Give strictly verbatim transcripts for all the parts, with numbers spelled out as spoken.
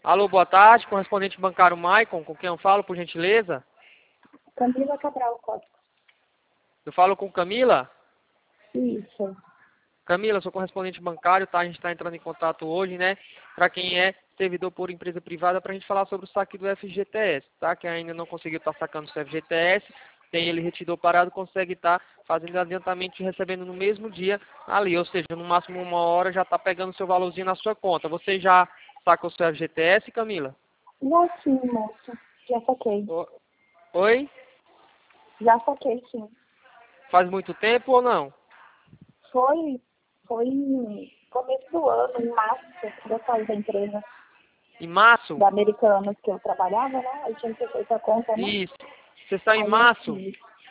Alô, boa tarde, correspondente bancário Maicon, com quem eu falo, por gentileza? Camila Cabral Costa. Eu falo com Camila? Isso. Camila, sou correspondente bancário, tá? A gente está entrando em contato hoje, né? Para quem é servidor por empresa privada, para a gente falar sobre o saque do F G T S, tá? Quem ainda não conseguiu estar tá sacando o F G T S, tem ele retidor parado, consegue estar tá fazendo adiantamento e recebendo no mesmo dia ali, ou seja, no máximo uma hora já está pegando seu valorzinho na sua conta. Você já sacou o seu F G T S, Camila? Já sim, moça. Já saquei. O- Oi? Já saquei, sim. Faz muito tempo ou não? Foi, foi em começo do ano, em março, que eu saí da empresa Em março? da Americanas que eu trabalhava, né? Aí tinha que ter feito a conta, né? Isso. Você está em Aí eu março? fiz.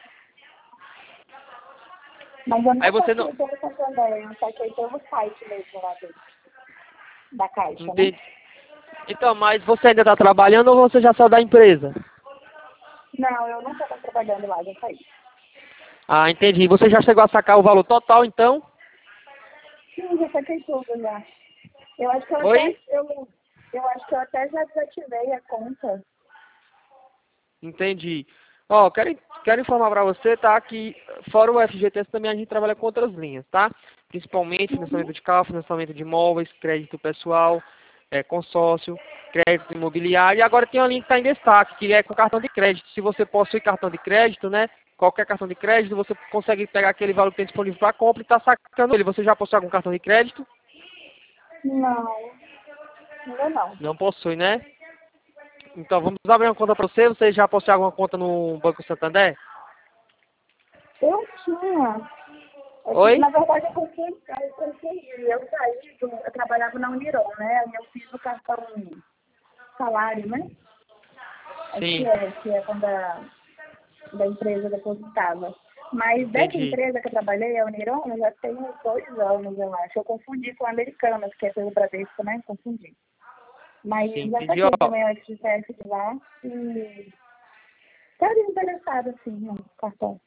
Mas eu Aí não você saquei não... pelo Santander, eu saquei pelo site mesmo lá dentro, da Caixa, né? Entendi. Então, mas você ainda está trabalhando ou você já saiu da empresa? Não, eu não estava trabalhando lá, já saí. Ah, entendi. Você já chegou a sacar o valor total, então? Sim, já saquei tudo já. Eu acho que eu até, Oi? eu, eu acho que eu até já desativei a conta. Entendi. Ó, quero, quero informar para você, tá, que fora o F G T S também a gente trabalha com outras linhas, tá? Principalmente financiamento de carro, financiamento de imóveis, crédito pessoal, é, consórcio, crédito imobiliário. E agora tem uma linha que está em destaque, que é com cartão de crédito. Se você possui cartão de crédito, né, qualquer cartão de crédito, você consegue pegar aquele valor que tem disponível para compra e tá sacando ele. Você já possui algum cartão de crédito? Não, ainda não. Não possui, né? Então, vamos abrir uma conta para você. Você já possui alguma conta no Banco Santander? Eu tinha. É que, Oi? na verdade, eu confundi. Eu, confundi. Eu saí, do, eu trabalhava na Uniron, né? Aí eu fiz o cartão salário, né? Acho que Sim, é, que é quando a da empresa depositava. Mas dessa entendi. empresa que eu trabalhei, a Uniron, eu já tenho uns dois anos, eu acho. Eu confundi com a Americanas, que é pelo Bradesco, né? Confundi. Mas Sim, já entendi. saquei Ó, também o F G T S de lá e estaria interessada, assim, no cartão.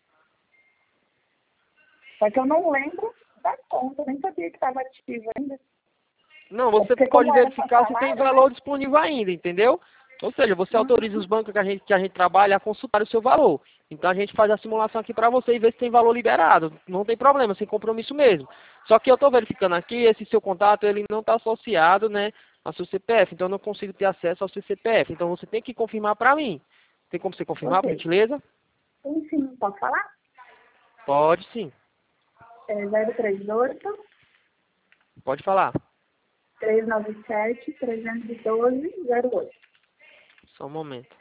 Só que eu não lembro da conta, nem sabia que estava ativa ainda. não, É você porque pode como era só verificar se tem salário, né? valor disponível ainda, entendeu? Ou seja, você autoriza os Uhum. bancos que a gente, que a gente trabalha a consultar o seu valor. Então a gente faz a simulação aqui para você e vê se tem valor liberado. Não tem problema, sem compromisso mesmo. Só que eu estou verificando aqui, esse seu contato ele não está associado, né, ao seu C P F. Então eu não consigo ter acesso ao seu C P F. Então você tem que confirmar para mim. Tem como você confirmar, por Ok. gentileza? Enfim, posso falar? Pode sim. É zero três oito, Pode falar. três nove sete, três um dois, zero oito. Só um momento.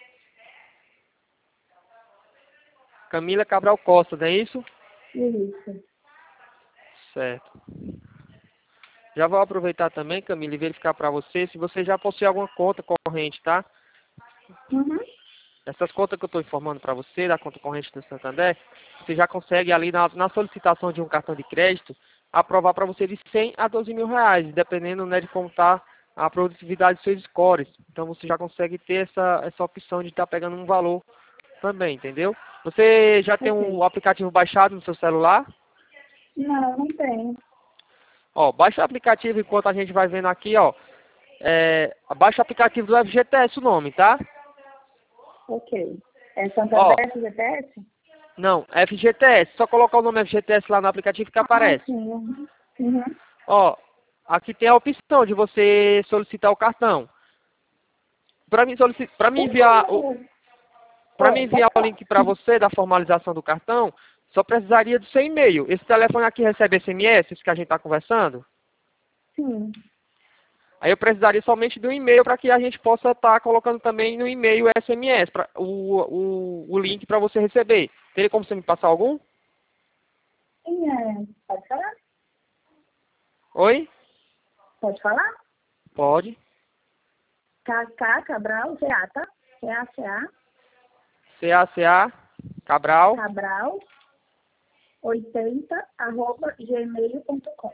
Camila Cabral Costa, não é isso? Isso. Certo. Já vou aproveitar também, Camila, e verificar para você se você já possui alguma conta corrente, tá? Uhum. Essas contas que eu estou informando para você, da conta corrente do Santander, você já consegue ali na, na solicitação de um cartão de crédito, aprovar para você de cem a doze mil reais, dependendo, né, de como está a produtividade dos seus scores. Então você já consegue ter essa, essa opção de estar pegando um valor também, entendeu? Você já tem Ok. um aplicativo baixado no seu celular? Não, não tem. Ó, baixa o aplicativo enquanto a gente vai vendo aqui, ó. É, baixa o aplicativo do F G T S o nome, tá? Ok. É Ó, Santander F G T S? não, F G T S. Só colocar o nome F G T S lá no aplicativo que Ah, aparece. sim. Uhum. Uhum. Ó, aqui tem a opção de você solicitar o cartão. Para mim, solici- pra mim Tem enviar o, como... para mim Oi, pode enviar o falar. link para você da formalização do cartão, só precisaria do seu e-mail. Esse telefone aqui recebe S M S, esse que a gente está conversando? Sim. Aí eu precisaria somente do e-mail para que a gente possa estar colocando também no e-mail S M S, pra, o, o, o link para você receber. Teria como você me passar algum? Sim, é... Pode falar? Oi? Pode falar? Pode. K K Cabral, C A, tá? C A C A, C A C A Cabral. Cabral, oitenta, arroba gmail ponto com.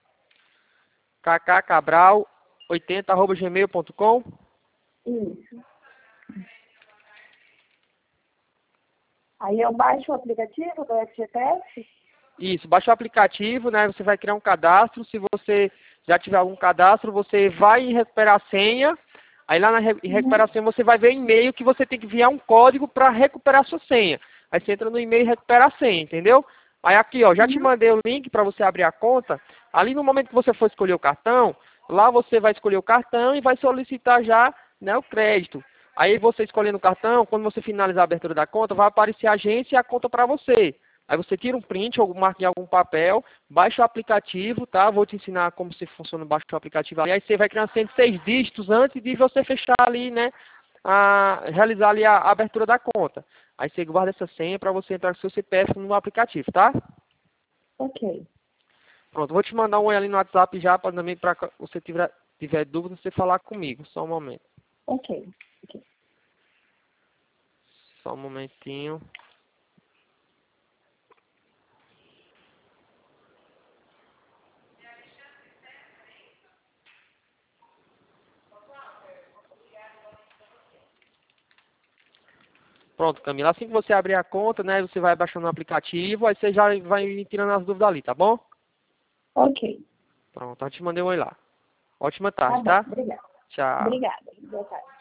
kkkabral oitenta arroba gmail ponto com. Isso. Aí eu baixo o aplicativo do F G T S? Isso, baixa o aplicativo, né? Você vai criar um cadastro. Se você já tiver algum cadastro, você vai recuperar a senha. Aí lá na re recuperação você vai ver e-mail que você tem que enviar um código para recuperar a sua senha. Aí você entra no e-mail e recupera a senha, entendeu? Aí aqui, ó, já te mandei o link para você abrir a conta. Ali no momento que você for escolher o cartão, lá você vai escolher o cartão e vai solicitar já, né, o crédito. Aí você escolhendo o cartão, quando você finalizar a abertura da conta, vai aparecer a agência e a conta para você. Aí você tira um print ou marca em algum papel, baixa o aplicativo, tá? Vou te ensinar como se funciona, baixa o aplicativo. Aí você vai criar cento e seis dígitos antes de você fechar ali, né? A, realizar ali a, a abertura da conta. Aí você guarda essa senha para você entrar com seu C P F no aplicativo, tá? Ok. Pronto, vou te mandar um oi ali no WhatsApp já, para também, para você tiver, tiver dúvida, você falar comigo. Só um momento. Ok. Ok. Só um momentinho. Pronto, Camila. Assim que você abrir a conta, né, você vai baixando o aplicativo, aí você já vai tirando as dúvidas ali, tá bom? Ok. Pronto, eu te mandei um oi lá. Ótima Tá tarde, bom. tá? Obrigada. Tchau. Obrigada. Boa tarde.